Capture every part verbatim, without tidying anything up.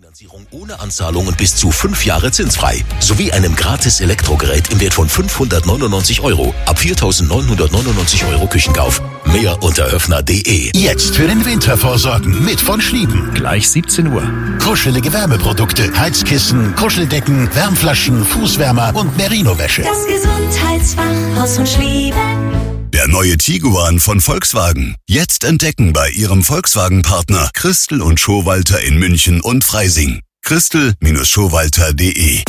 Finanzierung ohne Anzahlung und bis zu fünf Jahre zinsfrei. Sowie einem gratis Elektrogerät im Wert von fünfhundertneunundneunzig Euro ab viertausendneunhundertneunundneunzig Euro Küchenkauf. Mehr unter höfner punkt de. Jetzt für den Winter vorsorgen mit von Schlieben. Gleich siebzehn Uhr. Kuschelige Wärmeprodukte, Heizkissen, Kuscheldecken, Wärmflaschen, Fußwärmer und Merino-Wäsche. Das Gesundheitsfach Haus von Schlieben. Der neue Tiguan von Volkswagen. Jetzt entdecken bei Ihrem Volkswagen-Partner Christel und Schowalter in München und Freising. christel Schowalter punkt de.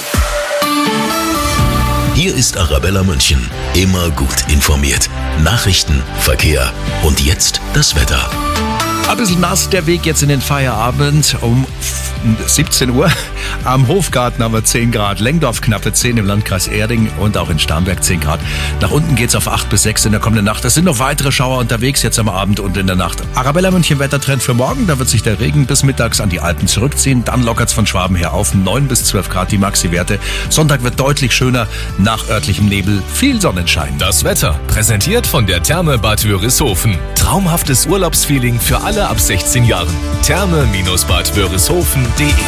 Hier ist Arabella München. Immer gut informiert. Nachrichten, Verkehr und jetzt das Wetter. Ein bisschen nass der Weg jetzt in den Feierabend um siebzehn Uhr. Am Hofgarten haben wir zehn Grad, Lengdorf knappe zehn im Landkreis Erding und auch in Starnberg zehn Grad. Nach unten geht's auf acht bis sechs in der kommenden Nacht. Es sind noch weitere Schauer unterwegs jetzt am Abend und in der Nacht. Arabella München Wettertrend für morgen, da wird sich der Regen bis mittags an die Alpen zurückziehen. Dann lockert's von Schwaben her auf, neun bis zwölf Grad die Maxi-Werte. Sonntag wird deutlich schöner, nach örtlichem Nebel viel Sonnenschein. Das Wetter, präsentiert von der Therme Bad Wörishofen. Traumhaftes Urlaubsfeeling für alle ab sechzehn Jahren. Therme Bad Wörishofen punkt de.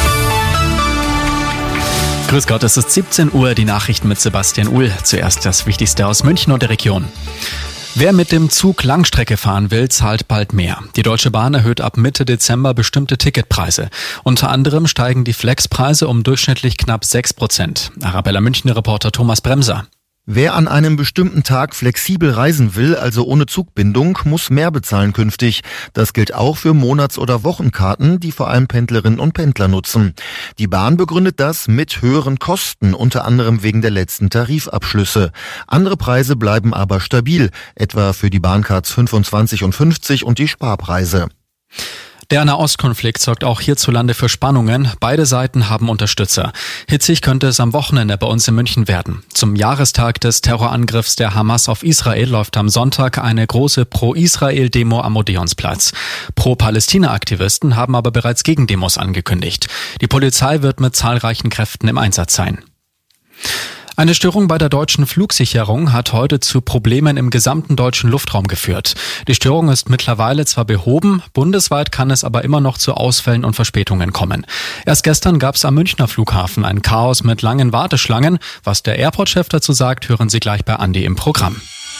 Grüß Gott, es ist siebzehn Uhr, die Nachrichten mit Sebastian Uhl. Zuerst das Wichtigste aus München und der Region. Wer mit dem Zug Langstrecke fahren will, zahlt bald mehr. Die Deutsche Bahn erhöht ab Mitte Dezember bestimmte Ticketpreise. Unter anderem steigen die Flexpreise um durchschnittlich knapp sechs Prozent. Arabella München-Reporter Thomas Bremser. Wer an einem bestimmten Tag flexibel reisen will, also ohne Zugbindung, muss mehr bezahlen künftig. Das gilt auch für Monats- oder Wochenkarten, die vor allem Pendlerinnen und Pendler nutzen. Die Bahn begründet das mit höheren Kosten, unter anderem wegen der letzten Tarifabschlüsse. Andere Preise bleiben aber stabil, etwa für die Bahncards fünfundzwanzig und fünfzig und die Sparpreise. Der Nahostkonflikt sorgt auch hierzulande für Spannungen. Beide Seiten haben Unterstützer. Hitzig könnte es am Wochenende bei uns in München werden. Zum Jahrestag des Terrorangriffs der Hamas auf Israel läuft am Sonntag eine große Pro-Israel-Demo am Odeonsplatz. Pro-Palästina-Aktivisten haben aber bereits Gegendemos angekündigt. Die Polizei wird mit zahlreichen Kräften im Einsatz sein. Eine Störung bei der deutschen Flugsicherung hat heute zu Problemen im gesamten deutschen Luftraum geführt. Die Störung ist mittlerweile zwar behoben, bundesweit kann es aber immer noch zu Ausfällen und Verspätungen kommen. Erst gestern gab es am Münchner Flughafen ein Chaos mit langen Warteschlangen. Was der Airport-Chef dazu sagt, hören Sie gleich bei Andi im Programm.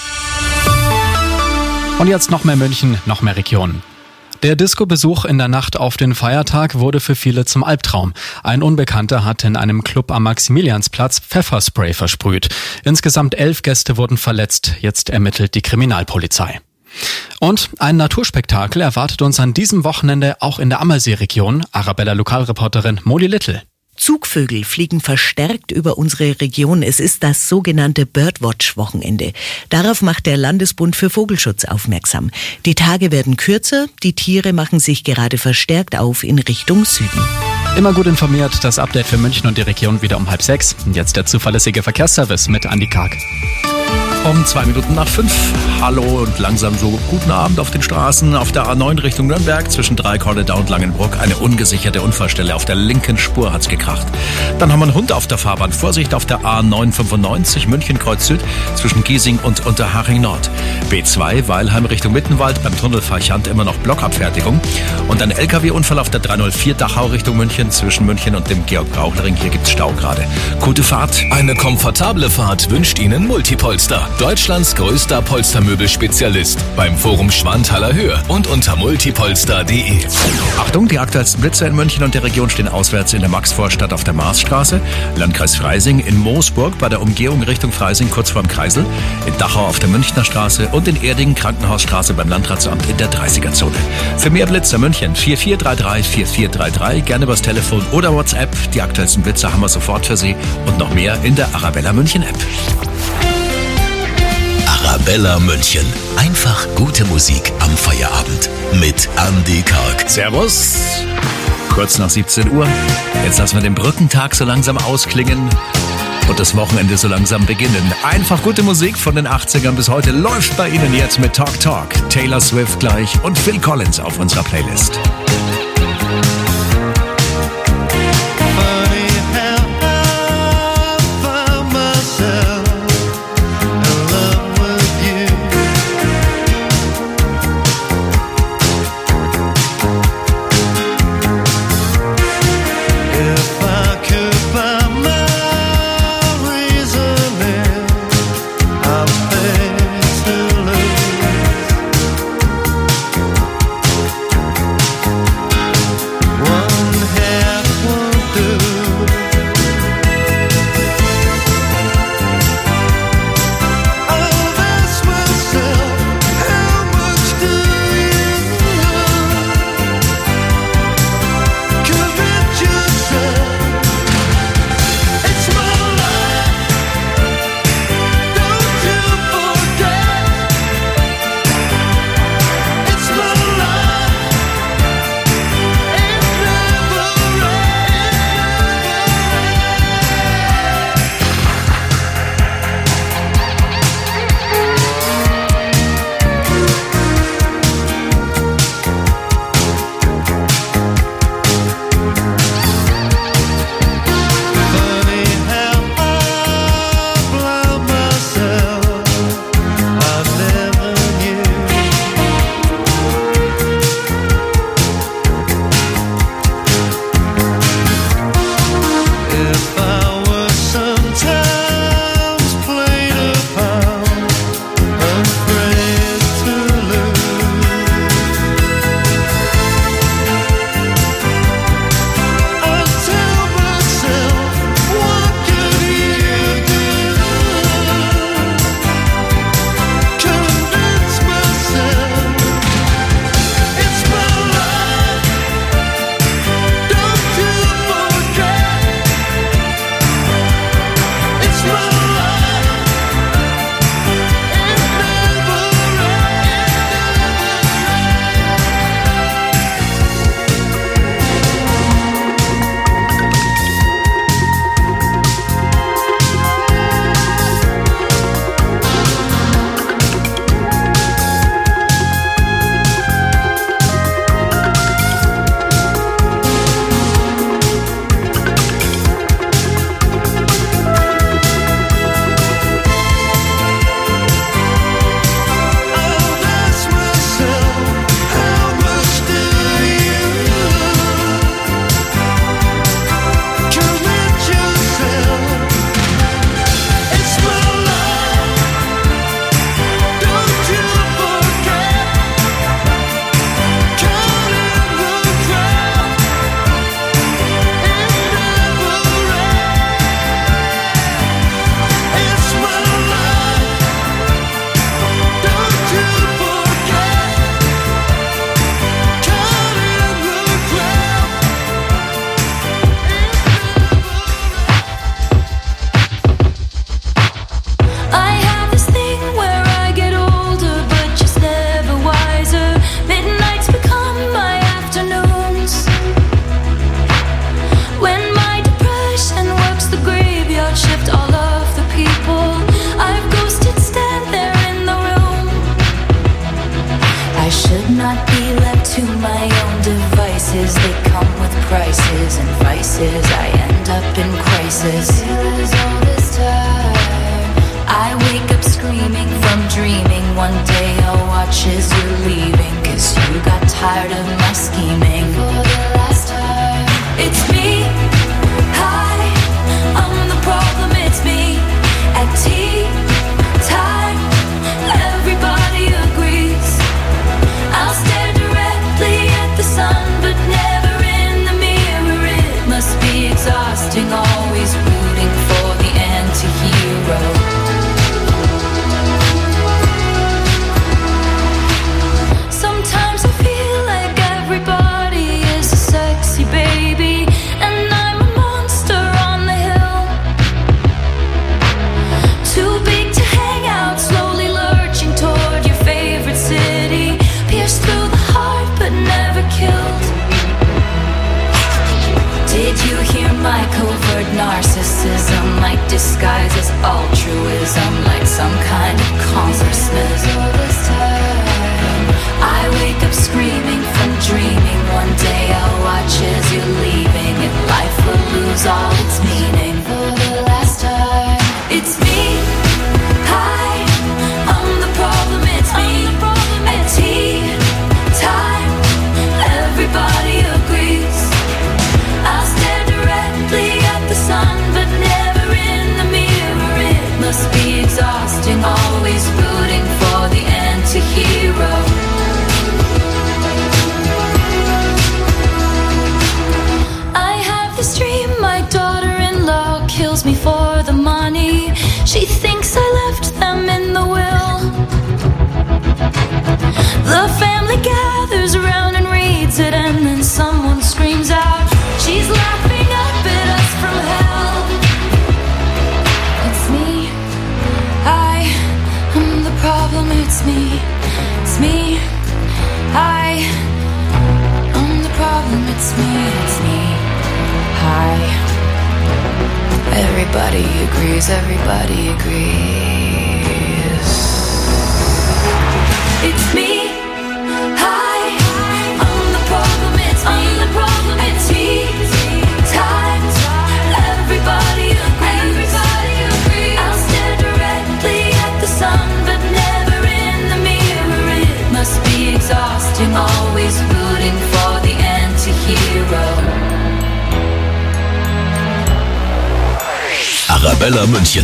Und jetzt noch mehr München, noch mehr Region. Der Disco-Besuch in der Nacht auf den Feiertag wurde für viele zum Albtraum. Ein Unbekannter hat in einem Club am Maximiliansplatz Pfefferspray versprüht. Insgesamt elf Gäste wurden verletzt. Jetzt ermittelt die Kriminalpolizei. Und ein Naturspektakel erwartet uns an diesem Wochenende auch in der Ammersee-Region. Arabella Lokalreporterin Molly Little. Zugvögel fliegen verstärkt über unsere Region. Es ist das sogenannte Birdwatch-Wochenende. Darauf macht der Landesbund für Vogelschutz aufmerksam. Die Tage werden kürzer, die Tiere machen sich gerade verstärkt auf in Richtung Süden. Immer gut informiert, das Update für München und die Region wieder um halb sechs. Und jetzt der zuverlässige Verkehrsservice mit Andi Karg. Um zwei Minuten nach fünf. Hallo und langsam so guten Abend auf den Straßen. Auf der A neun Richtung Nürnberg zwischen Dreikornedau und Langenbruck eine ungesicherte Unfallstelle. Auf der linken Spur hat's gekracht. Dann haben wir einen Hund auf der Fahrbahn. Vorsicht auf der A neun fünfundneunzig München Kreuz Süd zwischen Giesing und Unterhaching Nord. B zwei Weilheim Richtung Mittenwald beim Tunnel Farchant immer noch Blockabfertigung. Und ein L K W-Unfall auf der dreihundertvier Dachau Richtung München zwischen München und dem Georg-Brauchler-Ring. Hier gibt's Stau gerade. Gute Fahrt. Eine komfortable Fahrt wünscht Ihnen Multipolster. Deutschlands größter Polstermöbelspezialist. Beim Forum Schwanthaler Höhe und unter multipolster punkt de. Achtung, die aktuellsten Blitze in München und der Region stehen auswärts in der Maxvorstadt auf der Marsstraße, Landkreis Freising, in Moosburg bei der Umgehung Richtung Freising kurz vorm Kreisel, in Dachau auf der Münchner Straße und in Erding Krankenhausstraße beim Landratsamt in der dreißiger-Zone. Für mehr Blitze München vier vier drei drei vier vier drei drei, gerne übers Telefon oder WhatsApp. Die aktuellsten Blitze haben wir sofort für Sie und noch mehr in der Arabella München App. Arabella München. Einfach gute Musik am Feierabend. Mit Andi Karg. Servus. Kurz nach siebzehn Uhr. Jetzt lassen wir den Brückentag so langsam ausklingen und das Wochenende so langsam beginnen. Einfach gute Musik von den achtzigern bis heute läuft bei Ihnen jetzt mit Talk Talk. Taylor Swift gleich und Phil Collins auf unserer Playlist. vices and vices, I end up in crisis. All this time, I wake up screaming from dreaming. One day I'll watch as you're leaving, 'cause you got tired of my scheming. For the last time, it's me. Hi, I'm the problem, it's me. At tea time, everybody agrees. I'll stare directly at the sun, but never in the mirror. It must be exhausting, always rooting for the anti-hero. Sometimes I feel like everybody is a sexy baby, and I'm a monster on the hill. Too big to hang out, slowly lurching toward your favorite city. Pierced through the heart, but never killed. Did you hear my covert narcissism? Like disguise as altruism, like some kind of consciousness. All this time, I wake up screaming from dreaming. One day I'll watch as you're leaving, and life will lose all its meaning. For the last time, it's me. Hi, I'm the problem, it's me. At tea time, everybody agrees. I'll stare directly at the sun, but never in the mirror. It must be exhausting, always rooting for the anti-hero. I have this dream, my daughter-in-law kills me for the money. She thinks I left them in the will. The family gathers around and reads it, and then someone screams out, she's laughing up at us from hell. It's me. I am the problem, it's me. It's me. I am the problem, it's me. It's me. Hi. Everybody agrees, everybody agrees. It's me. Hi, I'm the problem, it's me. I'm the problem, it's me. Time, everybody agrees. Everybody agrees. I'll stare directly at the sun, but never in the mirror. It must be exhausting, always rooting for the anti-hero. Arabella München.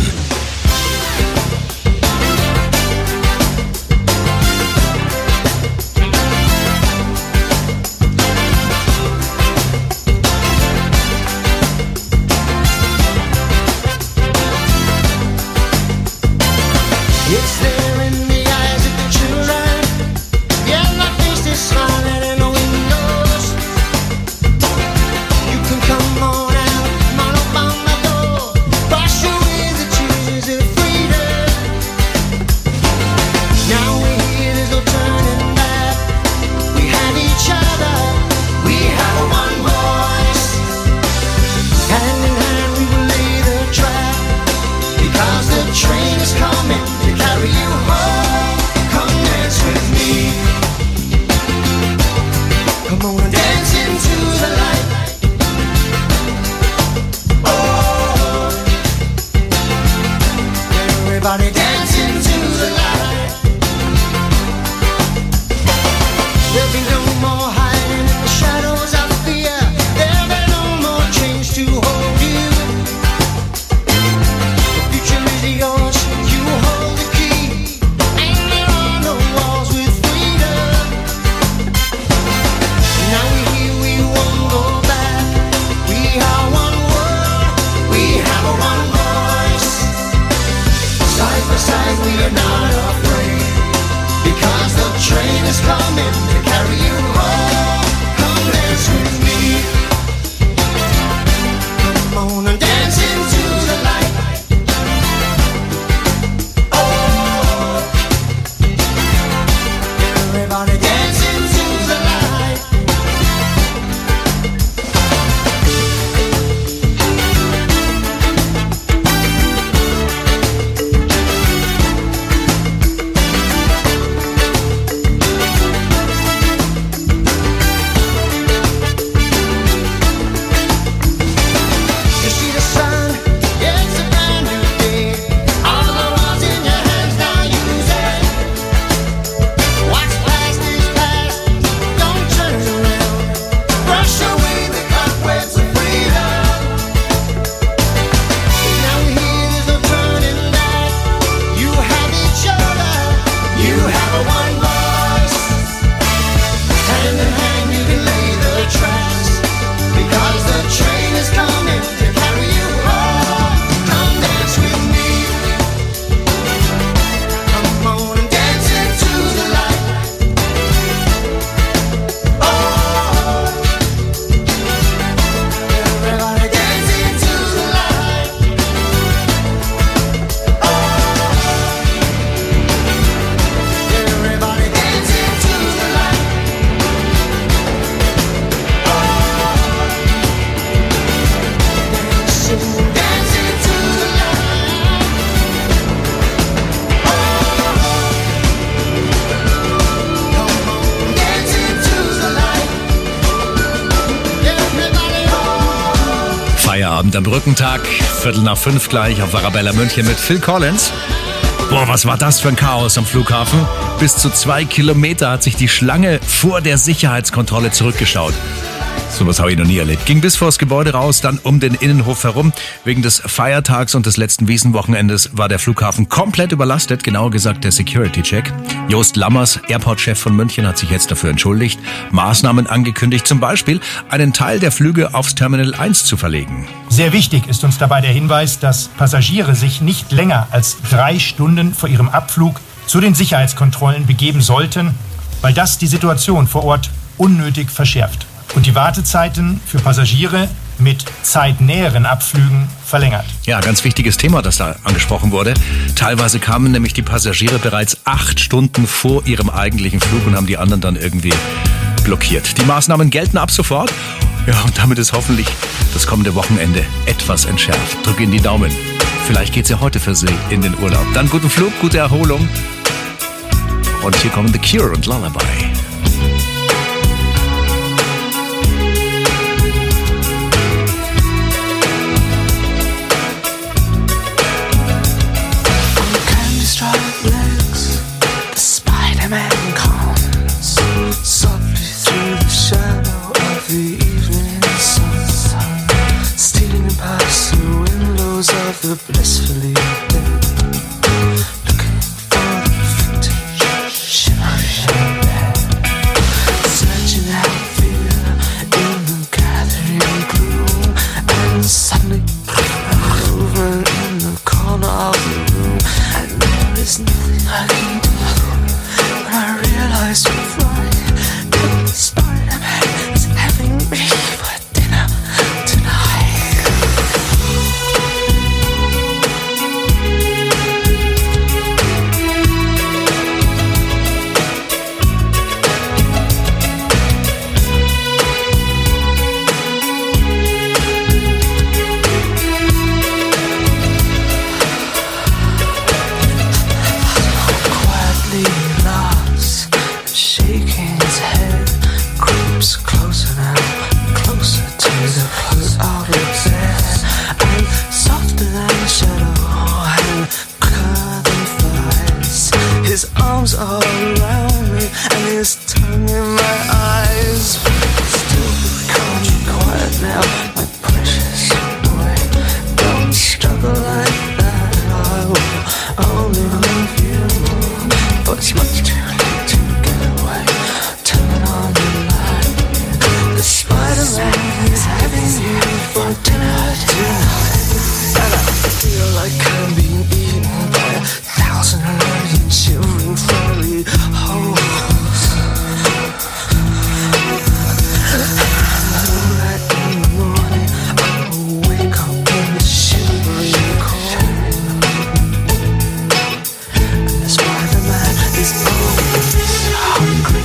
It's there in the eyes of the children. Yeah, my face is smiling in the windows. You can come on out, come on up on my door. Wash away the tears Feierabend am Brückentag. Viertel nach fünf gleich auf Arabella München mit Phil Collins. Boah, was war das für ein Chaos am Flughafen? Bis zu zwei Kilometer hat sich die Schlange vor der Sicherheitskontrolle zurückgeschaut. Sowas habe ich noch nie erlebt. Ging bis vors Gebäude raus, dann um den Innenhof herum. Wegen des Feiertags und des letzten Wiesenwochenendes war der Flughafen komplett überlastet, genauer gesagt der Security-Check. Joost Lammers, Airport-Chef von München, hat sich jetzt dafür entschuldigt, Maßnahmen angekündigt, zum Beispiel einen Teil der Flüge aufs Terminal eins zu verlegen. Sehr wichtig ist uns dabei der Hinweis, dass Passagiere sich nicht länger als drei Stunden vor ihrem Abflug zu den Sicherheitskontrollen begeben sollten, weil das die Situation vor Ort unnötig verschärft und die Wartezeiten für Passagiere mit zeitnäheren Abflügen verlängert. Ja, ganz wichtiges Thema, das da angesprochen wurde. Teilweise kamen nämlich die Passagiere bereits acht Stunden vor ihrem eigentlichen Flug und haben die anderen dann irgendwie blockiert. Die Maßnahmen gelten ab sofort. Ja, und damit ist hoffentlich das kommende Wochenende etwas entschärft. Drück in die Daumen. Vielleicht geht's ja heute für Sie in den Urlaub. Dann guten Flug, gute Erholung. Und hier kommen The Cure und Lullaby. Legs, the Spider-Man comes softly through the shadow of the evening sun, stealing past the windows of the blissfully dead, looking for the vintage shimmering bed, searching out fear in the gathering gloom, and suddenly movement in the corner of the room. There's nothing I can do when I realize you're right. The Spider-Man is having me for dinner tonight. All around me and his tongue in my eyes. Still become quiet now, my precious boy. Don't struggle like that, I will only love you more. But it's much too late to get away. Turn on the light. The Spider-Man is having you for dinner tonight. And I feel like I'm being eaten by a thousand million children fairly holes. Right in the morning, I will wake up in the shivering cold. And the Spider-Man is always hungry.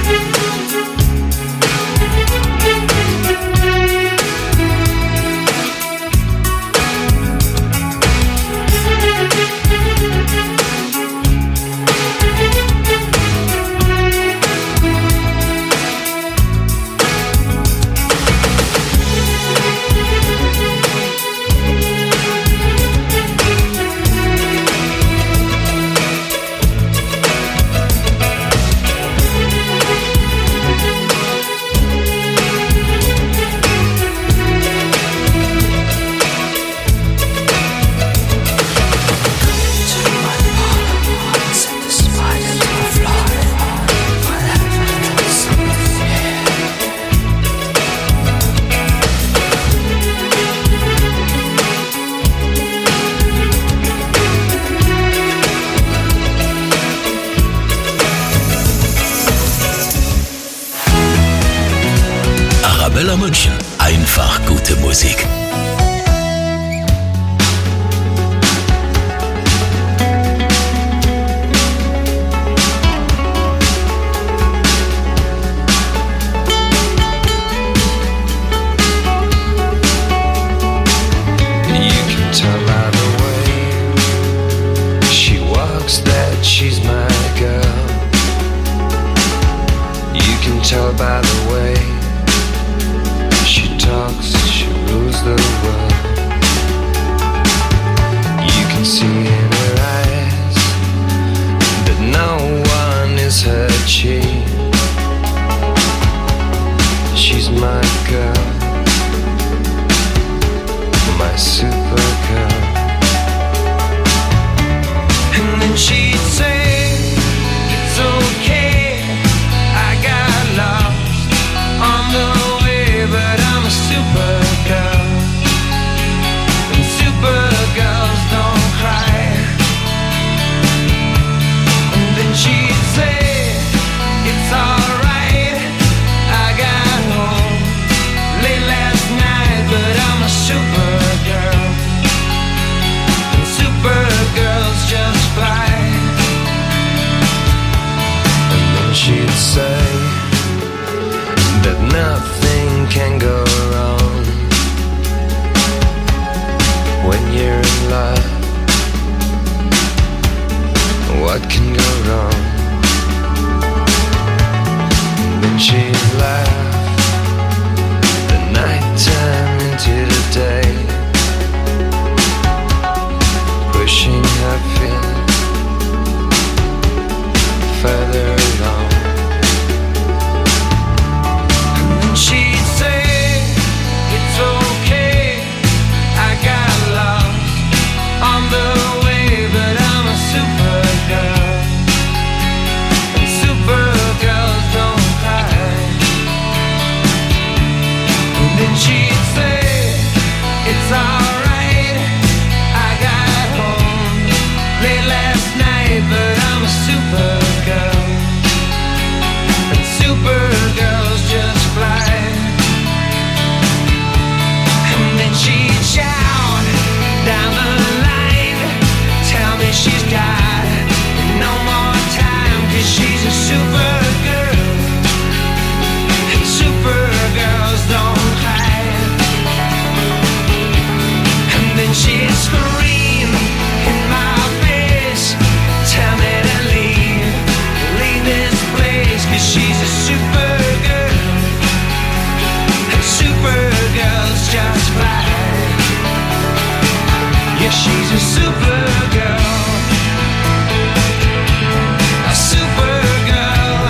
Arabella München. Einfach gute Musik. She's my girl. You can tell by the way she talks, she rules the world. Yeah, she's a super girl. A super girl.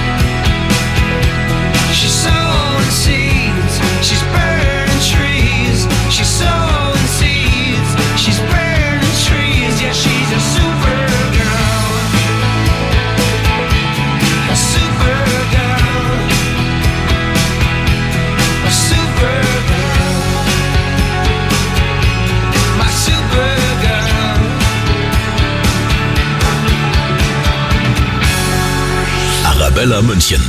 She's sowing seeds. She's burning trees. She's sowing seeds. She's burning trees. Yeah, she's a super girl. A super girl. A super girl. My super girl. Arabella München.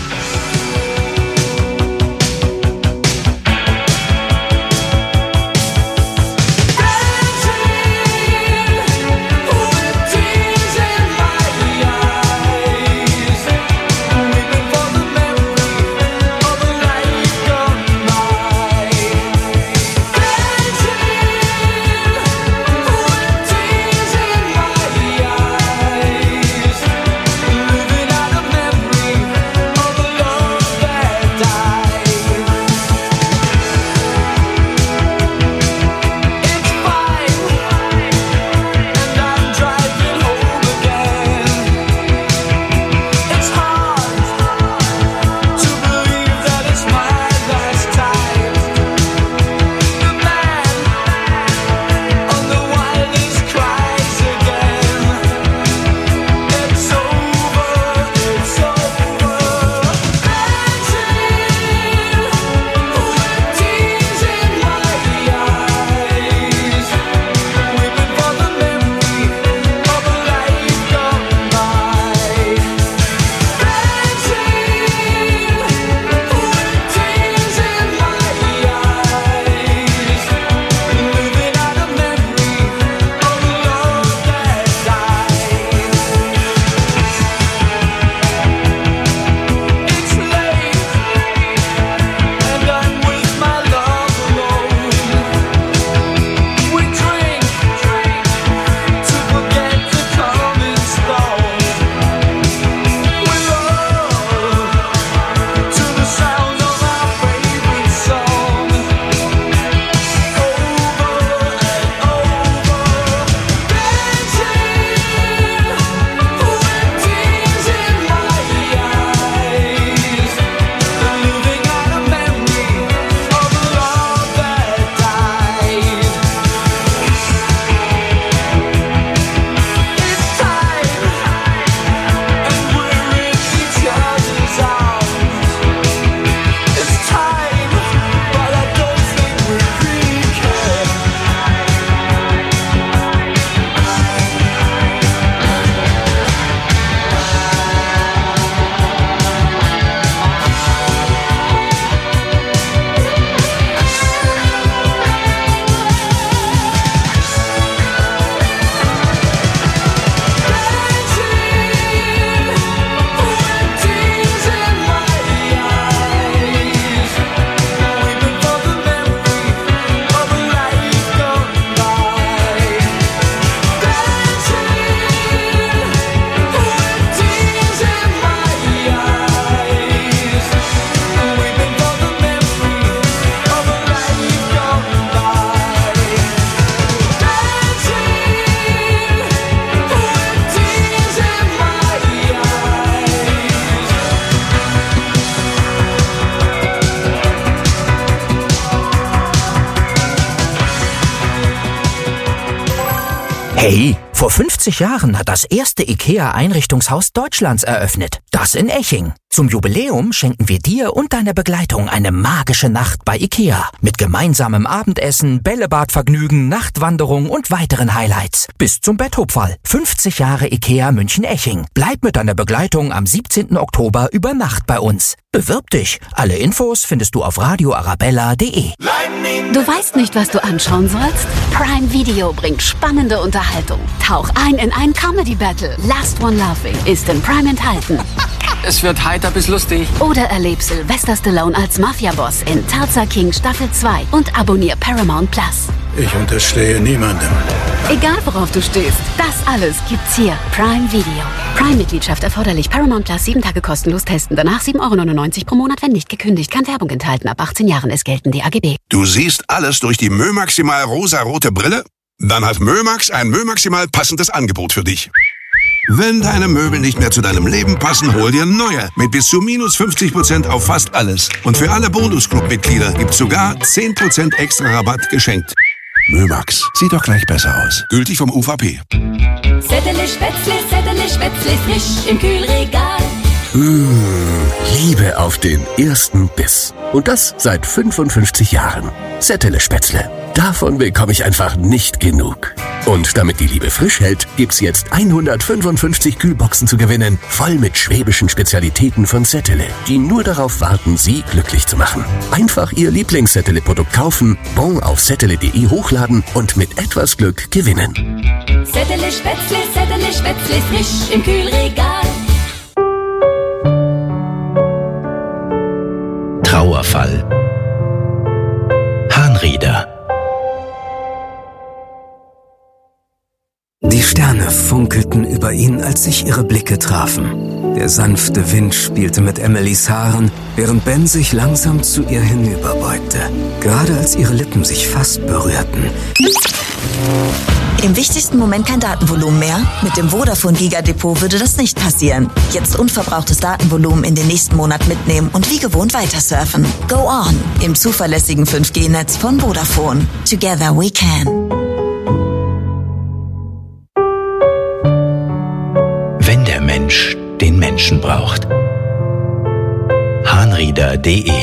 Hey, vor fünfzig Jahren hat das erste IKEA-Einrichtungshaus Deutschlands eröffnet. Das in Eching. Zum Jubiläum schenken wir dir und deiner Begleitung eine magische Nacht bei IKEA. Mit gemeinsamem Abendessen, Bällebadvergnügen, Nachtwanderung und weiteren Highlights. Bis zum Betthupferl. fünfzig Jahre IKEA München-Eching. Bleib mit deiner Begleitung am siebzehnten Oktober über Nacht bei uns. Bewirb dich. Alle Infos findest du auf radio arabella punkt de. Du weißt nicht, was du anschauen sollst? Prime Video bringt spannende Unterhaltung. Tauch ein in ein Comedy-Battle. Last One Laughing ist in Prime enthalten. Es wird heiter bis lustig. Oder erleb Sylvester Stallone als Mafia-Boss in Tulsa King Staffel zwei und abonnier Paramount Plus. Ich unterstehe niemandem. Egal worauf du stehst, das alles gibt's hier. Prime Video. Prime-Mitgliedschaft erforderlich. Paramount Plus sieben Tage kostenlos testen. Danach sieben Euro neunundneunzig pro Monat, wenn nicht gekündigt. Kann Werbung enthalten. Ab achtzehn Jahren ist gelten die A G B. Du siehst alles durch die Mö Maximal rosa-rote Brille? Dann hat Mömax ein Mömaximal passendes Angebot für dich. Wenn deine Möbel nicht mehr zu deinem Leben passen, hol dir neue. Mit bis zu minus fünfzig Prozent auf fast alles. Und für alle Bonus-Club-Mitglieder gibt's sogar zehn Prozent extra Rabatt geschenkt. Mömax, sieht doch gleich besser aus. Gültig vom U V P. Zettele Spätzle, Zettele Spätzle, frisch im Kühlregal. Mmh, Liebe auf den ersten Biss. Und das seit fünfundfünfzig Jahren. Zettele Spätzle. Davon bekomme ich einfach nicht genug. Und damit die Liebe frisch hält, gibt's jetzt hundertfünfundfünfzig Kühlboxen zu gewinnen, voll mit schwäbischen Spezialitäten von Zettele, die nur darauf warten, Sie glücklich zu machen. Einfach Ihr Lieblings-Zettele-Produkt kaufen, Bon auf zettele punkt de hochladen und mit etwas Glück gewinnen. Zettele Spätzle, Zettele Spätzle, frisch im Kühlregal. Trauerfall. Harnrieder. Die Sterne funkelten über ihn, als sich ihre Blicke trafen. Der sanfte Wind spielte mit Emilys Haaren, während Ben sich langsam zu ihr hinüberbeugte. Gerade als ihre Lippen sich fast berührten. Im wichtigsten Moment kein Datenvolumen mehr? Mit dem Vodafone Giga-Depot würde das nicht passieren. Jetzt unverbrauchtes Datenvolumen in den nächsten Monat mitnehmen und wie gewohnt weitersurfen. Go on! Im zuverlässigen fünf G Netz von Vodafone. Together we can. Wenn der Mensch den Menschen braucht. Harnrieder punkt de.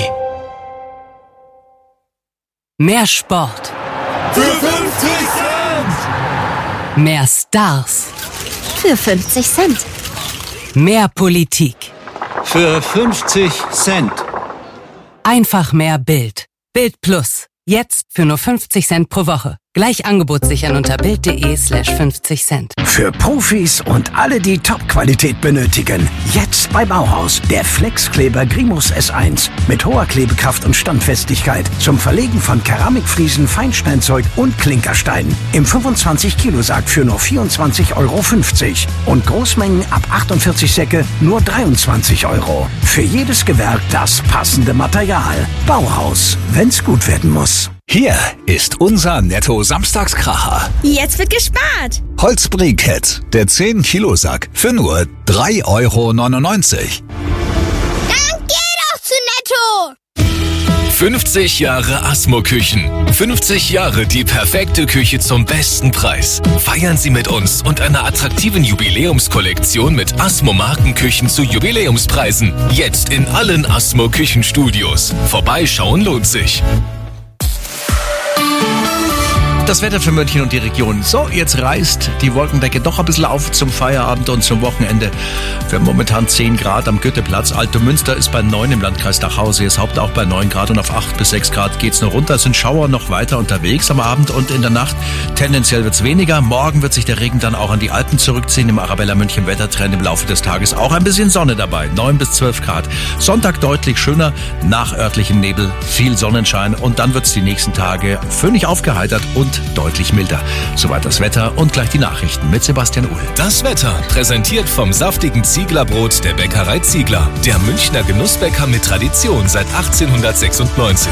Mehr Sport. Für fünfzig Cent! Mehr Stars. Für fünfzig Cent. Mehr Politik. Für fünfzig Cent. Einfach mehr Bild. Bild Plus. Jetzt für nur fünfzig Cent pro Woche. Gleich Angebot sichern unter bild.de slash 50 Cent. Für Profis und alle, die Top-Qualität benötigen. Jetzt bei Bauhaus. Der Flexkleber Grimus S eins. Mit hoher Klebekraft und Standfestigkeit. Zum Verlegen von Keramikfliesen, Feinsteinzeug und Klinkersteinen. Im fünfundzwanzig Kilo Sack für nur vierundzwanzig Euro fünfzig. Und Großmengen ab achtundvierzig Säcke nur dreiundzwanzig Euro. Für jedes Gewerk das passende Material. Bauhaus. Wenn's gut werden muss. Hier ist unser Netto-Samstagskracher. Jetzt wird gespart. Holzbrikett, der zehn Kilo Sack für nur drei Euro neunundneunzig. Dann geh doch zu Netto. fünfzig Jahre Asmo-Küchen. fünfzig Jahre die perfekte Küche zum besten Preis. Feiern Sie mit uns und einer attraktiven Jubiläumskollektion mit Asmo-Markenküchen zu Jubiläumspreisen. Jetzt in allen Asmo-Küchenstudios. Vorbeischauen lohnt sich. Das Wetter für München und die Region. So, jetzt reißt die Wolkendecke doch ein bisschen auf zum Feierabend und zum Wochenende. Wir haben momentan zehn Grad am Goetheplatz. Altomünster ist bei neun im Landkreis Dachau. Seeshaupt auch bei neun Grad und auf acht bis sechs Grad geht's noch runter. Es sind Schauer noch weiter unterwegs am Abend und in der Nacht. Tendenziell wird's weniger. Morgen wird sich der Regen dann auch an die Alpen zurückziehen. Im Arabella München Wettertrend im Laufe des Tages auch ein bisschen Sonne dabei. neun bis zwölf Grad. Sonntag deutlich schöner, nach örtlichem Nebel, viel Sonnenschein und dann wird's die nächsten Tage föhnig aufgeheitert und deutlich milder. Soweit das Wetter und gleich die Nachrichten mit Sebastian Uhl. Das Wetter präsentiert vom saftigen Zieglerbrot der Bäckerei Ziegler. Der Münchner Genussbäcker mit Tradition seit achtzehnhundertsechsundneunzig.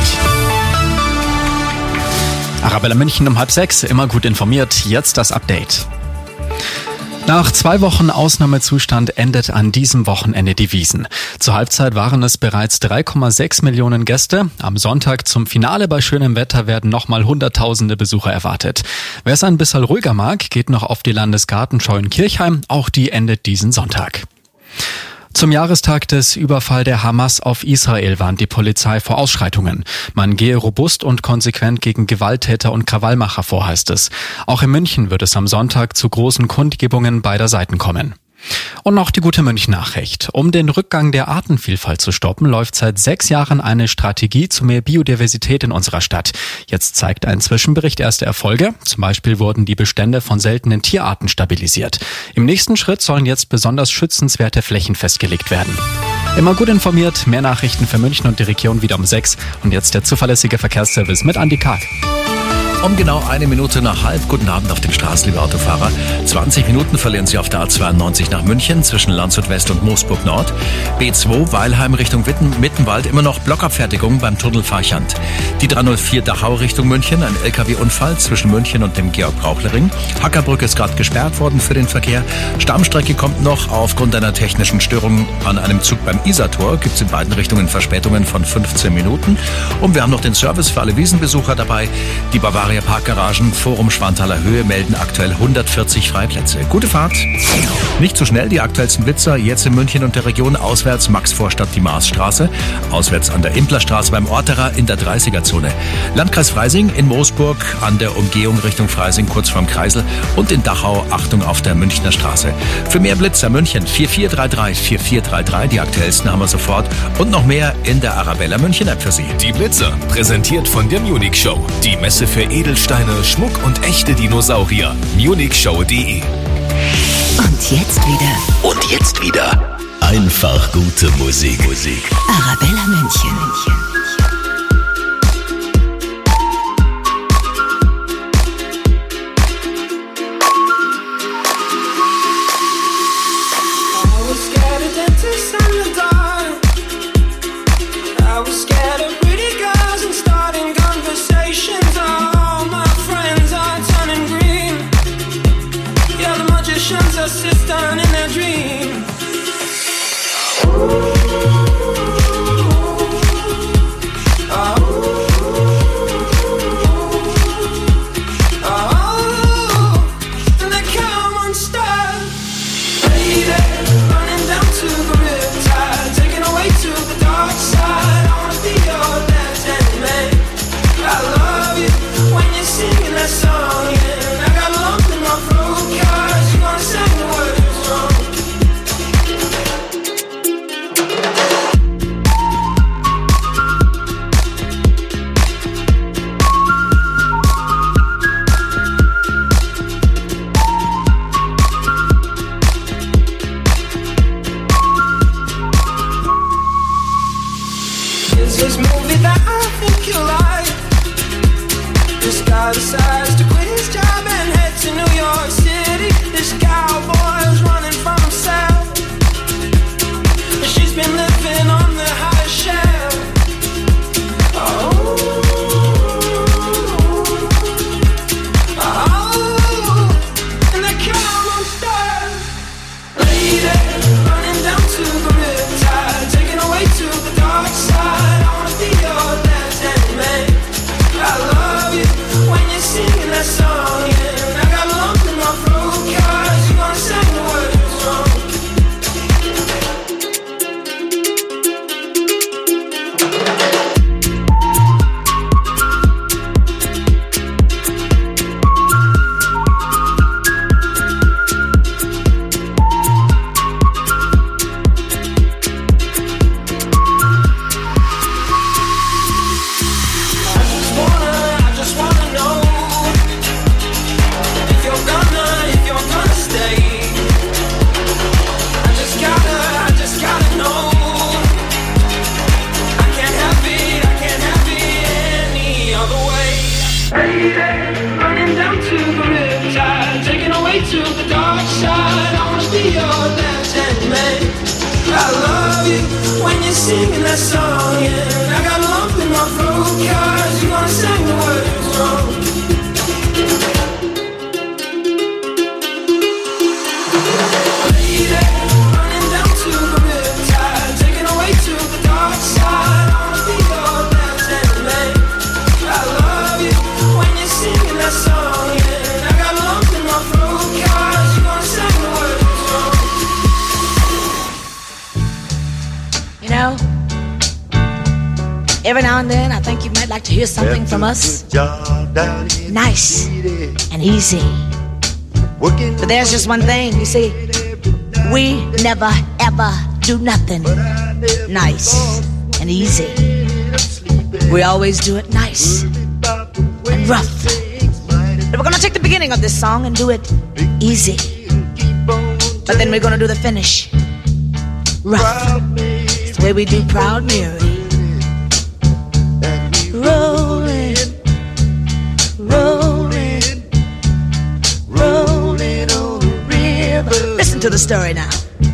Arabella München um halb sechs, immer gut informiert. Jetzt das Update. Nach zwei Wochen Ausnahmezustand endet an diesem Wochenende die Wiesn. Zur Halbzeit waren es bereits drei Komma sechs Millionen Gäste. Am Sonntag zum Finale bei schönem Wetter werden nochmal hunderttausende Besucher erwartet. Wer es ein bisschen ruhiger mag, geht noch auf die Landesgartenschau in Kirchheim. Auch die endet diesen Sonntag. Zum Jahrestag des Überfalls der Hamas auf Israel warnt die Polizei vor Ausschreitungen. Man gehe robust und konsequent gegen Gewalttäter und Krawallmacher vor, heißt es. Auch in München wird es am Sonntag zu großen Kundgebungen beider Seiten kommen. Und noch die gute München-Nachricht. Um den Rückgang der Artenvielfalt zu stoppen, läuft seit sechs Jahren eine Strategie zu mehr Biodiversität in unserer Stadt. Jetzt zeigt ein Zwischenbericht erste Erfolge. Zum Beispiel wurden die Bestände von seltenen Tierarten stabilisiert. Im nächsten Schritt sollen jetzt besonders schützenswerte Flächen festgelegt werden. Immer gut informiert, mehr Nachrichten für München und die Region wieder um sechs. Und jetzt der zuverlässige Verkehrsservice mit Andi Karg. Um genau eine Minute nach halb. Guten Abend auf den Straßen, liebe Autofahrer. zwanzig Minuten verlieren Sie auf der A zweiundneunzig nach München zwischen Landshut West und Moosburg Nord. B zwei Weilheim Richtung Witten, Mittenwald immer noch Blockabfertigung beim Tunnel Farchant. Die drei null vier Dachau Richtung München, ein L K W-Unfall zwischen München und dem Georg-Brauchle-Ring. Hackerbrücke ist gerade gesperrt worden für den Verkehr. Stammstrecke kommt noch aufgrund einer technischen Störung an einem Zug beim Isartor. Gibt es in beiden Richtungen Verspätungen von fünfzehn Minuten. Und wir haben noch den Service für alle Wiesenbesucher dabei. Die Bavaria Parkgaragen Forum Schwanthaler Höhe melden aktuell hundertvierzig Freiplätze. Gute Fahrt. Nicht zu schnell, die aktuellsten Blitzer jetzt in München und der Region. Auswärts Maxvorstadt die Maasstraße. Auswärts an der Implerstraße beim Orterer in der dreißiger-Zone. Landkreis Freising in Moosburg an der Umgehung Richtung Freising kurz vorm Kreisel. Und in Dachau Achtung auf der Münchner Straße. Für mehr Blitzer München vier vier drei drei vier vier drei drei. Die aktuellsten haben wir sofort. Und noch mehr in der Arabella München App für Sie. Die Blitzer, präsentiert von der Munich Show. Die Messe für Edelsteine, Schmuck und echte Dinosaurier. munich show punkt de. Und jetzt wieder. Und jetzt wieder. Einfach gute Musik. Musik. Arabella München. München. Done in their dream. Every now and then, I think you might like to hear something from us. Nice and easy. But there's just one thing, you see. We never, ever do nothing nice and easy. We always do it nice and rough. But we're gonna take the beginning of this song and do it easy. But then we're gonna do the finish rough. It's the way we do Proud Mary. Rolling, rolling. to the story now.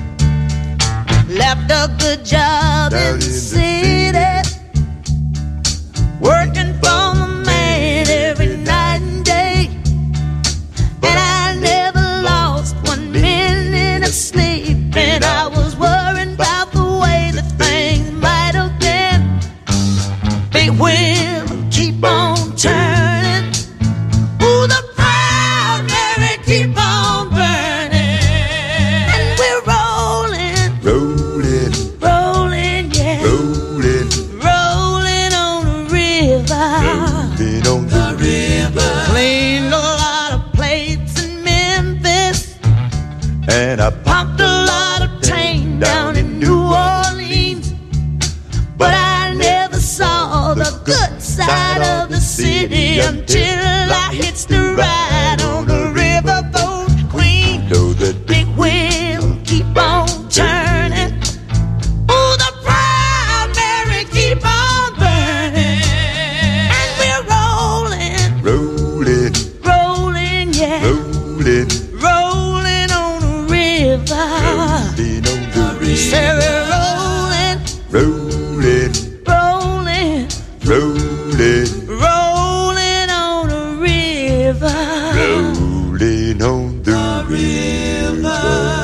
Left a good job in the city, working for the man every night and day. And I never lost one minute of sleep, and I was worried about the way that things might have been. Big wheel keep on turning, ooh, the proud Mary keep on burning, and we're rolling, rolling, rolling, yeah, rolling, rolling on the river, rolling on the river. Cleaned a lot of plates in Memphis, and I popped a lot of tang down in New Orleans, but I never saw the good side of the city until I hitched the ride on the riverboat queen. Know that big wheel keep on turning, ooh, the proud Mary keep on burning, and we're rolling, rolling, rolling, yeah, rolling, rolling on the river, rolling on the river. Say we're rolling, rolling, rolling, rolling, rolling on the river, rolling on the river.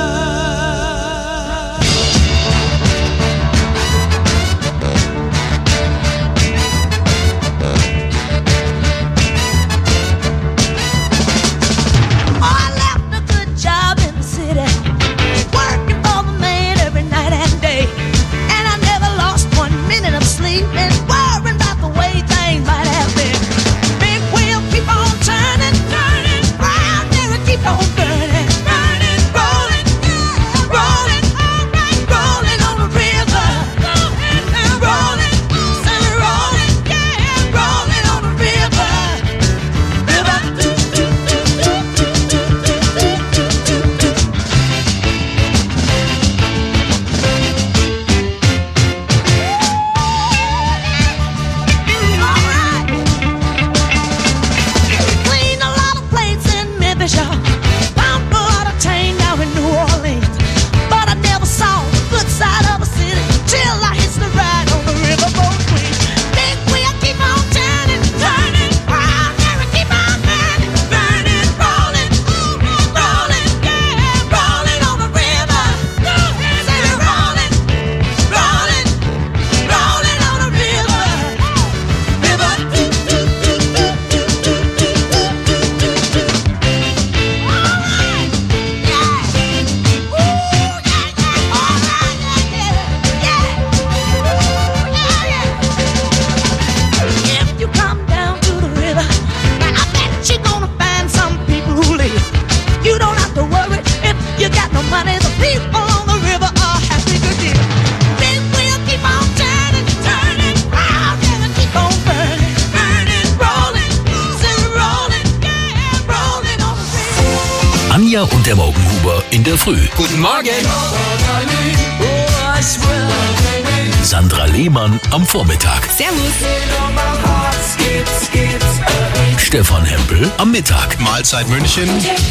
I left a good job in the city, working for the man every night and day, and I never lost one minute of sleep, and worrying about the way things might have been. Big wheel keep on turning, turning, round there and keep on burning, burning, rolling, rolling, rolling on the river, rolling, rolling, yeah, rolling on the river, river. Cleaned a lot of plates in Memphis, y'all. Pumped a lot of tang down in New Orleans, but I never saw the good side of a city till I hitched the ride on the riverboat queen. Big wheel keep on turning, turning, round there and keep on burning, burning, rolling, rolling, yeah, rolling on the river. Say we're rolling, rolling, rolling on the river, river. If you come down to the river, now I bet you're gonna find some people who live. You don't have to worry if you got no money. The people on the river are happy good deal. Big wheel keep on turning, turning, round and keep on burning, burning, rolling, still rolling, yeah, rolling on the river. Anja und der Morgenhuber in der Früh. Guten Morgen. Sandra Lehmann am Vormittag. Servus. Stefan Hempel am Mittag. Mahlzeit München.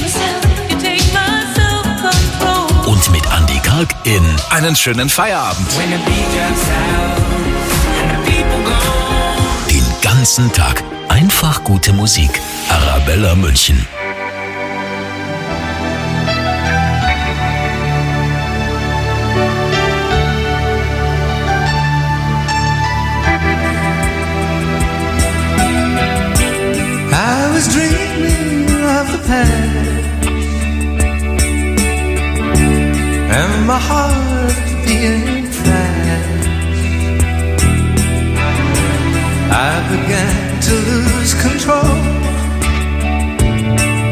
Und mit Andy Karg in Einen schönen Feierabend. den ganzen Tag einfach gute Musik. Arabella München. I was dreaming of the past and my heart being fast. I began to lose control.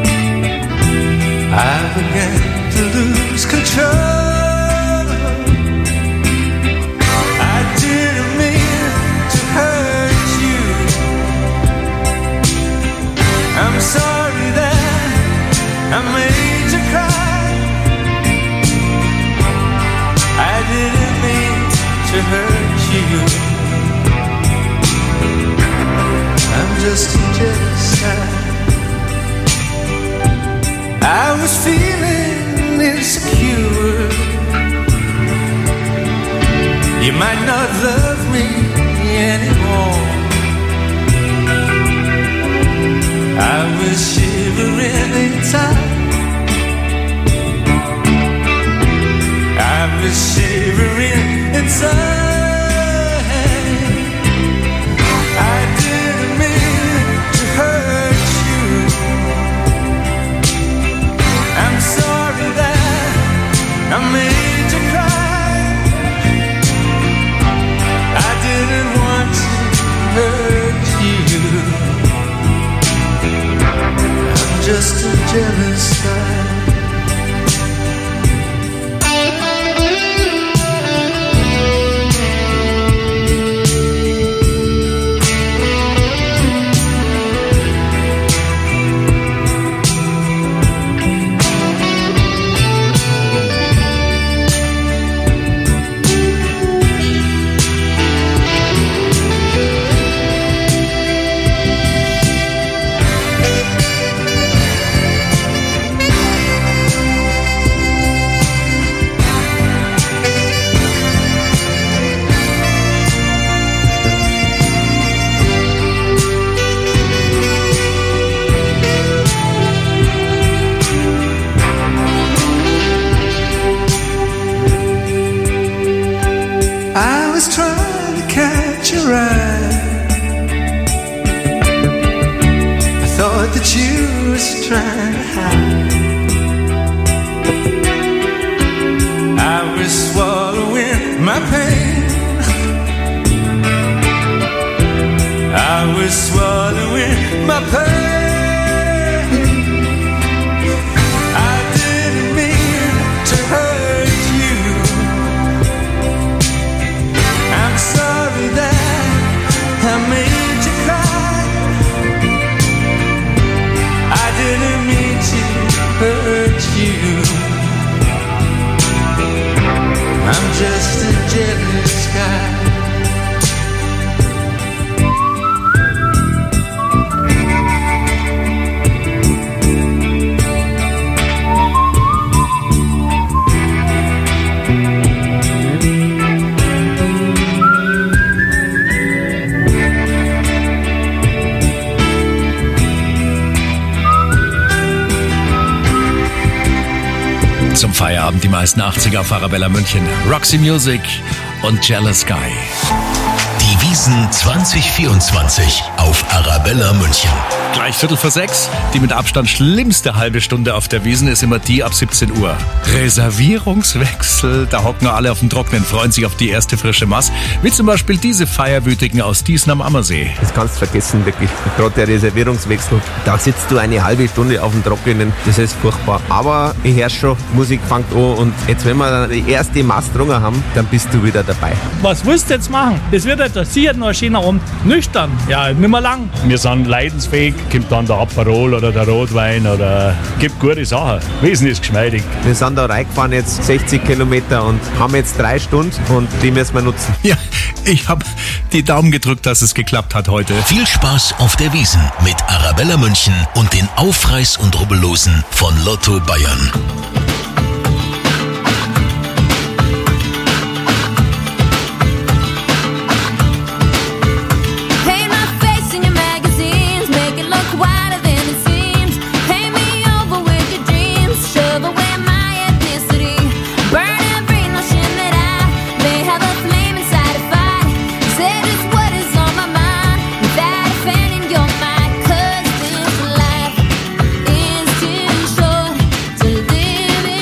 might not love me anymore. I was shivering inside. I was shivering inside. I didn't mean to hurt you. I'm sorry that I made you cry. I didn't want to hurt you. I'm just a jealous guy. That you was trying to hide. I was swallowing my pain. I was swallowing my pain. I didn't mean to hurt you. I'm sorry that I made you cry. I didn't mean to hurt you. I'm just a jealous guy. Zum Feierabend die meisten achtziger auf Arabella München. Roxy Music und Jealous Guy. Die Wiesn zwanzig vierundzwanzig auf Arabella München. Gleich Viertel vor sechs. Die mit Abstand schlimmste halbe Stunde auf der Wiesn ist immer die ab siebzehn Uhr. Reservierungswechsel. Da hocken alle auf dem Trockenen, freuen sich auf die erste frische Maß. Wie zum Beispiel diese Feierwütigen aus Diesen am Ammersee. Das kannst du vergessen, wirklich. Gerade der Reservierungswechsel. Da sitzt du eine halbe Stunde auf dem Trockenen. Das ist furchtbar. Aber ich höre schon, Musik fängt an. Und jetzt, wenn wir dann die erste Maß drungen haben, dann bist du wieder dabei. Was willst du jetzt machen? Das wird jetzt sicher noch ein schöner Abend. Nüchtern. Ja, nicht mehr lang. Wir sind leidensfähig. Kommt dann der Aperol oder der Rotwein oder gibt gute Sachen. Wiesn ist geschmeidig. Wir sind da reingefahren jetzt sechzig Kilometer und haben jetzt drei Stunden und die müssen wir nutzen. Ja, ich habe die Daumen gedrückt, dass es geklappt hat heute. Viel Spaß auf der Wiesn mit Arabella München und den Aufreiß- und Rubbellosen von Lotto Bayern. Life is too short to live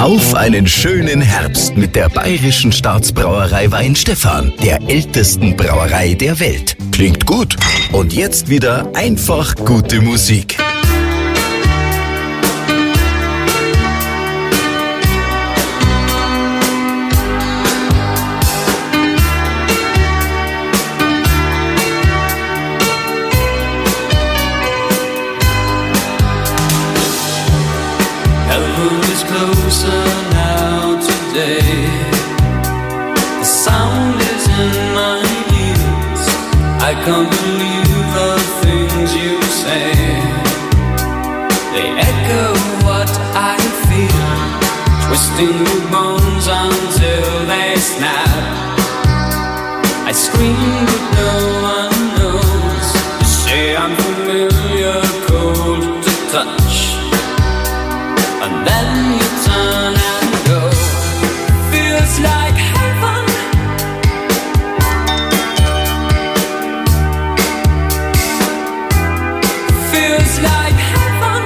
Auf einen schönen Herbst mit der Bayerischen Staatsbrauerei Weinstefan, der ältesten Brauerei der Welt. Klingt gut. Und jetzt wieder einfach gute Musik. Closer now today. The sound is in my ears. I can't believe the things you say. They echo what I feel, twisting the bones until they snap. I scream but no one knows. You say I'm familiar, cold to touch. And then you turn and go. Feels like heaven. Feels like heaven.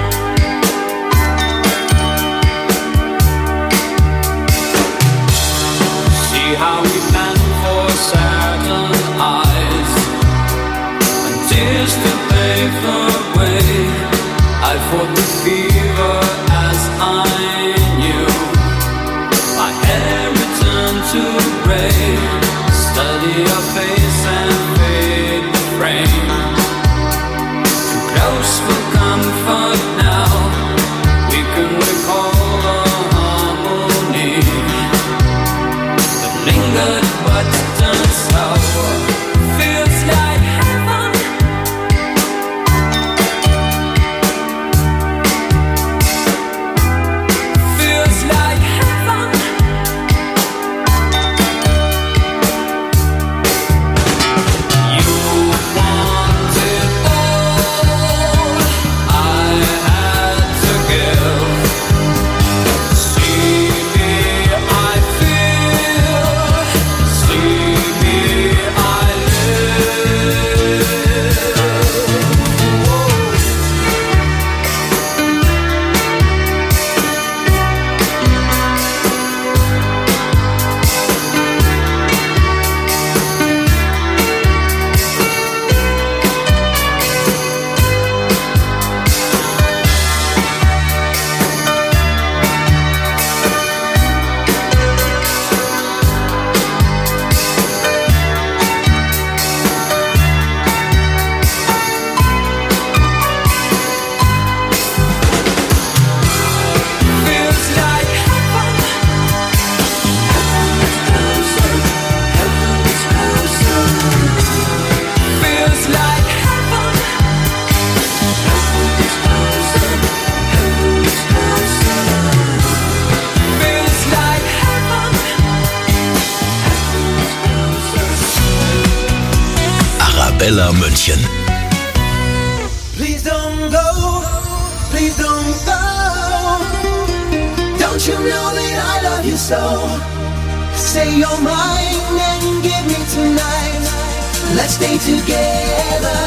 See how we plan for certain eyes and tears to pave the way. I fought the fever I knew. My hair returned to gray. Study your face and fade the frame. Too close for comfort now. We can recall the harmony that lingered but turned sour. Feels like heaven. Arabella München. Please don't go, please don't go. Don't you know that I love you so? Say you're mine and give me tonight. Let's stay together.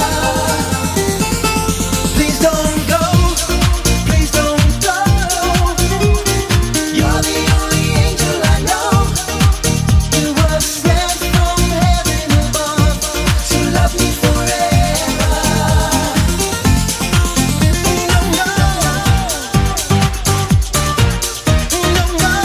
Please don't go, please don't go. You're the only angel I know. You were sent from heaven above to love me forever. No, no, no, no.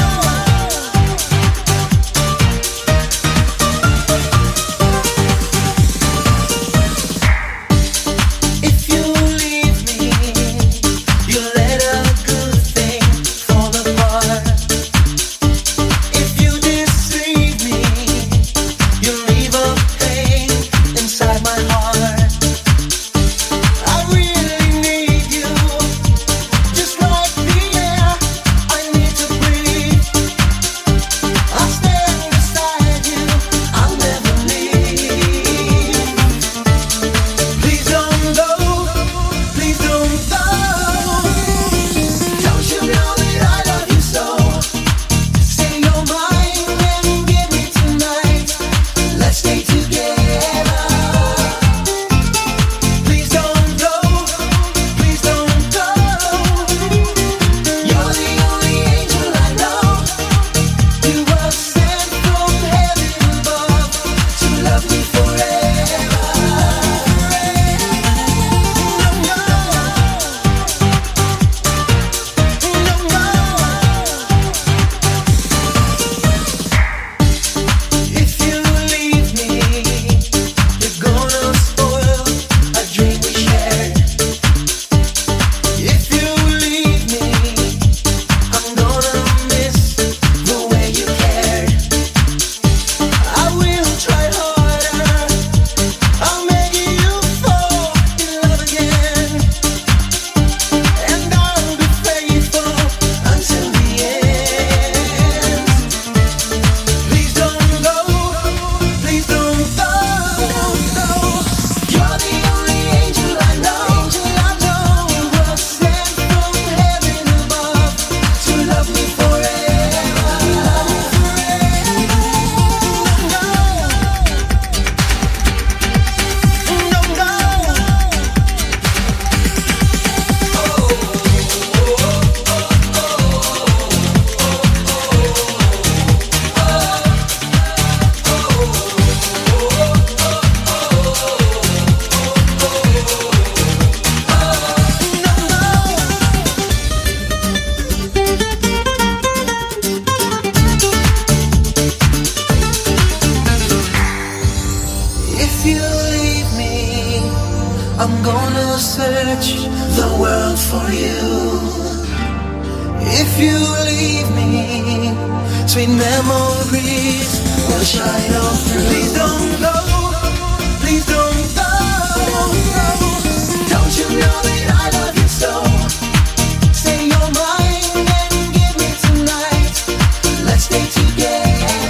for you. If you leave me, sweet memories will shine on through. Please don't go, please don't go, go. Don't you know that I love you so? Say you're mine and give me tonight. Let's stay together.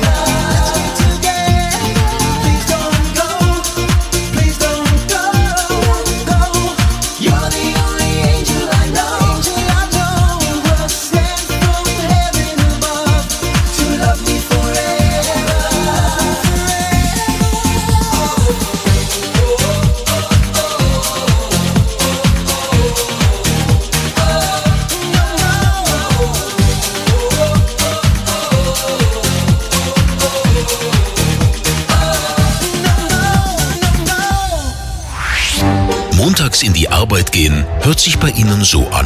Montags in die Arbeit gehen, hört sich bei Ihnen so an.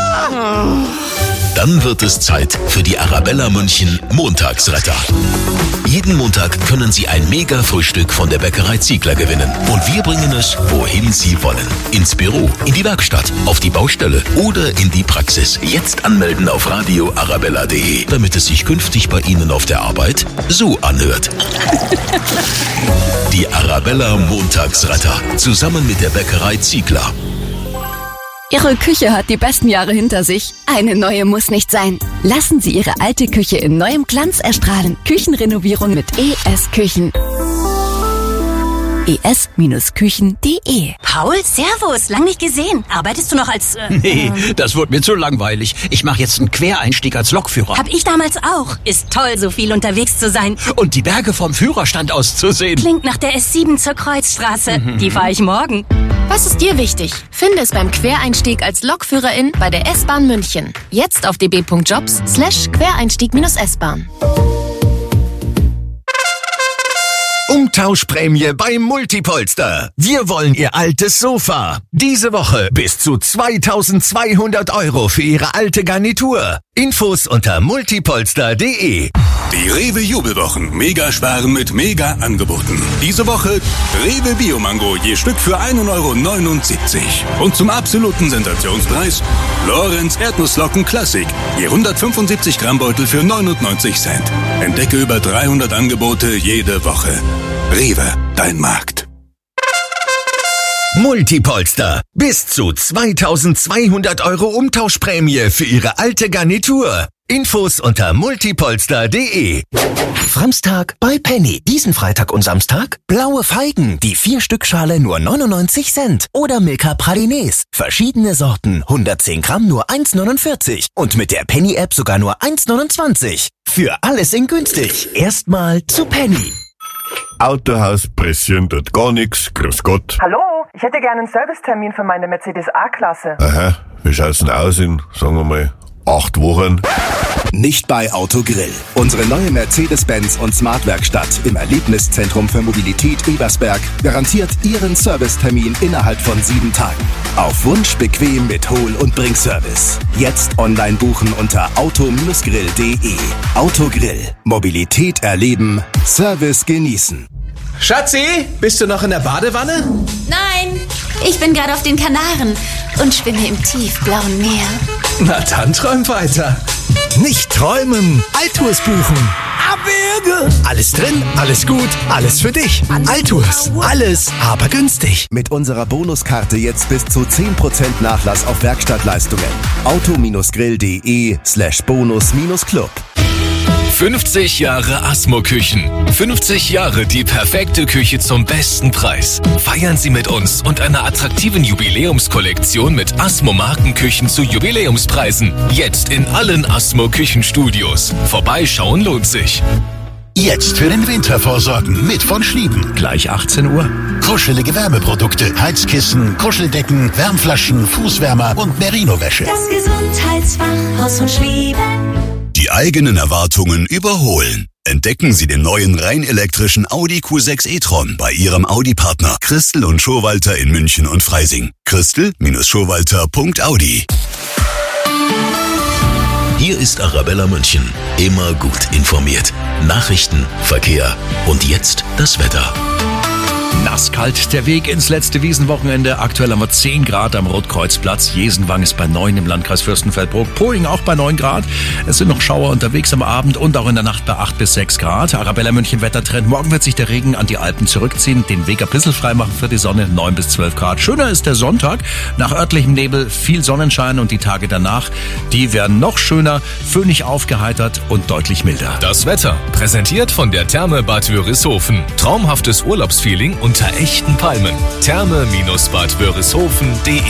Dann wird es Zeit für die Arabella München Montagsretter. Jeden Montag können Sie ein Mega-Frühstück von der Bäckerei Ziegler gewinnen. Und wir bringen es, wohin Sie wollen. Ins Büro, in die Werkstatt, auf die Baustelle oder in die Praxis. Jetzt anmelden auf radio arabella punkt de, damit es sich künftig bei Ihnen auf der Arbeit so anhört. Die Arabella Montagsretter. Zusammen mit der Bäckerei Ziegler. Ihre Küche hat die besten Jahre hinter sich. Eine neue muss nicht sein. Lassen Sie Ihre alte Küche in neuem Glanz erstrahlen. Küchenrenovierung mit E S Küchen. e s Küchen punkt de. Paul, servus, lang nicht gesehen. Arbeitest du noch als... Äh, nee, das wurde mir zu langweilig. Ich mache jetzt einen Quereinstieg als Lokführer. Hab ich damals auch. Ist toll, so viel unterwegs zu sein. Und die Berge vom Führerstand aus zu sehen. Klingt nach der S sieben zur Kreuzstraße. Mhm. Die fahre ich morgen. Was ist dir wichtig? Finde es beim Quereinstieg als Lokführerin bei der S-Bahn München. Jetzt auf db.jobs slash Quereinstieg-S-Bahn. Umtauschprämie bei Multipolster. Wir wollen Ihr altes Sofa. Diese Woche bis zu zweitausendzweihundert Euro für Ihre alte Garnitur. Infos unter multipolster punkt de. Die Rewe Jubelwochen. Mega sparen mit Mega-Angeboten. Diese Woche Rewe Biomango je Stück für ein Euro neunundsiebzig. Und zum absoluten Sensationspreis Lorenz Erdnussflocken Classic. Je hundertfünfundsiebzig Gramm Beutel für neunundneunzig Cent. Entdecke über dreihundert Angebote jede Woche. Rewe, dein Markt. Multipolster. Bis zu zweitausendzweihundert Euro Umtauschprämie für Ihre alte Garnitur. Infos unter multipolster punkt de. Samstag bei Penny. Diesen Freitag und Samstag blaue Feigen. Die vier Stück Schale nur neunundneunzig Cent. Oder Milka Pralines. Verschiedene Sorten. hundertzehn Gramm nur eins neunundvierzig. Und mit der Penny-App sogar nur eins neunundzwanzig. Für alles in günstig. Erstmal zu Penny. Autohaus Pression dort gar nichts. Grüß Gott. Hallo, ich hätte gerne einen Servicetermin für meine Mercedes A-Klasse. Aha, wie schaut's denn aus in, sagen wir mal, acht Wochen? Nicht bei Autogrill. Unsere neue Mercedes-Benz und Smart-Werkstatt im Erlebniszentrum für Mobilität Ebersberg garantiert Ihren Servicetermin innerhalb von sieben Tagen. Auf Wunsch bequem mit Hol- und Bringservice. Jetzt online buchen unter auto grill punkt de. Autogrill. Mobilität erleben. Service genießen. Schatzi, bist du noch in der Badewanne? Nein, ich bin gerade auf den Kanaren und schwimme im tiefblauen Meer. Na dann träum weiter. Nicht träumen, Altours buchen. Abwürge! Alles drin, alles gut, alles für dich. Altours, alles, aber günstig. Mit unserer Bonuskarte jetzt bis zu zehn Prozent Nachlass auf Werkstattleistungen. auto grill punkt de slash bonus club. fünfzig Jahre Asmo Küchen. fünfzig Jahre die perfekte Küche zum besten Preis. Feiern Sie mit uns und einer attraktiven Jubiläumskollektion mit Asmo Markenküchen zu Jubiläumspreisen. Jetzt in allen Asmo Küchenstudios. Vorbeischauen lohnt sich. Jetzt für den Winter vorsorgen mit von Schlieben. Gleich achtzehn Uhr. Kuschelige Wärmeprodukte, Heizkissen, Kuscheldecken, Wärmflaschen, Fußwärmer und Merino-Wäsche. Das Gesundheitsfachhaus von Schlieben. Die eigenen Erwartungen überholen. Entdecken Sie den neuen rein elektrischen Audi Q sechs e-tron bei Ihrem Audi-Partner Christel und Schowalter in München und Freising. Christel Schowalter punkt audi. Hier ist Arabella München. Immer gut informiert. Nachrichten, Verkehr und jetzt das Wetter. Nasskalt der Weg ins letzte Wiesenwochenende. Aktuell haben wir zehn Grad am Rotkreuzplatz. Jesenwang ist bei neun im Landkreis Fürstenfeldbruck. Poing auch bei neun Grad. Es sind noch Schauer unterwegs am Abend und auch in der Nacht bei acht bis sechs Grad. Arabella München Wettertrend. Morgen wird sich der Regen an die Alpen zurückziehen, den Weg ein bisschen frei machen für die Sonne. neun bis zwölf Grad. Schöner ist der Sonntag. Nach örtlichem Nebel viel Sonnenschein und die Tage danach, die werden noch schöner, föhnig aufgeheitert und deutlich milder. Das Wetter, präsentiert von der Therme Bad Wörishofen. Traumhaftes Urlaubsfeeling unter echten Palmen. Therme Bad Wörishofen punkt de.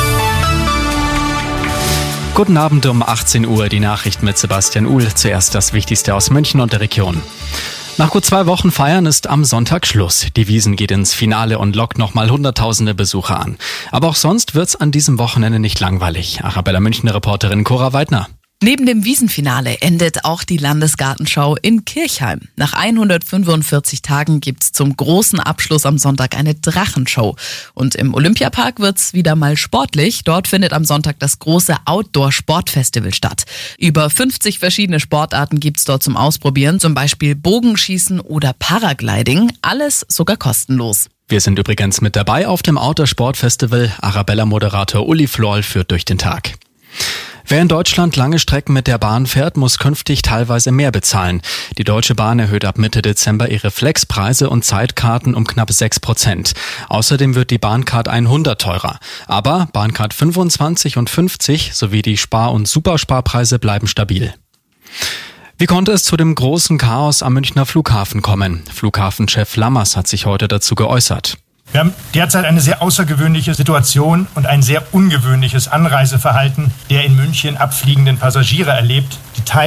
Guten Abend um achtzehn Uhr, die Nachricht mit Sebastian Uhl. Zuerst das Wichtigste aus München und der Region. Nach gut zwei Wochen Feiern ist am Sonntag Schluss. Die Wiesn geht ins Finale und lockt nochmal hunderttausende Besucher an. Aber auch sonst wird's an diesem Wochenende nicht langweilig. Arabella Münchner Reporterin Cora Weidner. Neben dem Wiesenfinale endet auch die Landesgartenschau in Kirchheim. Nach hundertfünfundvierzig Tagen gibt's zum großen Abschluss am Sonntag eine Drachenshow. Und im Olympiapark wird's wieder mal sportlich. Dort findet am Sonntag das große Outdoor-Sportfestival statt. Über fünfzig verschiedene Sportarten gibt's dort zum Ausprobieren, zum Beispiel Bogenschießen oder Paragliding. Alles sogar kostenlos. Wir sind übrigens mit dabei auf dem Outdoor-Sportfestival. Arabella-Moderator Uli Florl führt durch den Tag. Wer in Deutschland lange Strecken mit der Bahn fährt, muss künftig teilweise mehr bezahlen. Die Deutsche Bahn erhöht ab Mitte Dezember ihre Flexpreise und Zeitkarten um knapp sechs Prozent. Außerdem wird die Bahncard hundert teurer. Aber Bahncard fünfundzwanzig und fünfzig sowie die Spar- und Supersparpreise bleiben stabil. Wie konnte es zu dem großen Chaos am Münchner Flughafen kommen? Flughafenchef Lammers hat sich heute dazu geäußert. Wir haben derzeit eine sehr außergewöhnliche Situation und ein sehr ungewöhnliches Anreiseverhalten der in München abfliegenden Passagiere erlebt, die teilweise